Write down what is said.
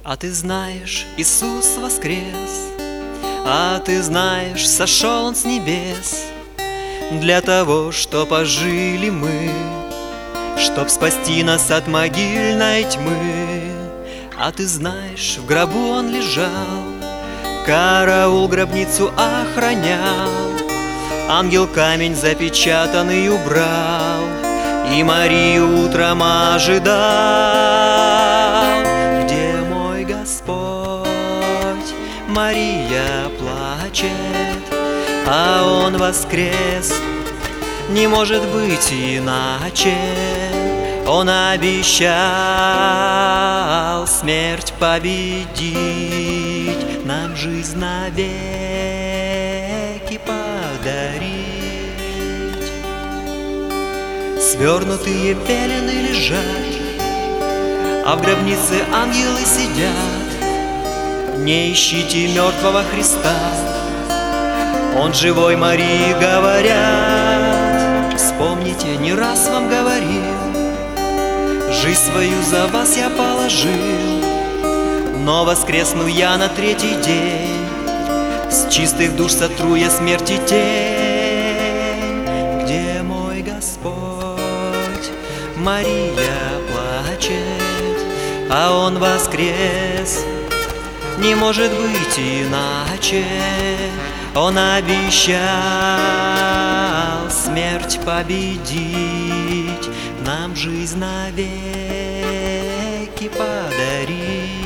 А ты знаешь, Иисус воскрес, а ты знаешь, сошел Он с небес для того, чтоб ожили мы, чтоб спасти нас от могильной тьмы. А ты знаешь, в гробу Он лежал, караул гробницу охранял, ангел камень запечатанный убрал, и Марию утром ожидал. Где мой Господь? Мария плачет, а Он воскрес. Не может быть иначе. Он обещал смерть победить, нам жизнь навеки подарить. Свернутые пелены лежат, а в гробнице ангелы сидят. Не ищите мертвого Христа, Он живой, Марии говорят. Вспомните, не раз вам говорил, жизнь свою за вас я положил, но воскресну я на третий день, с чистых душ сотру я смерти тень. Где мой Господь? Мария плачет, а Он воскрес. Не может быть иначе. Он обещал смерть победить, нам жизнь навеки подарить.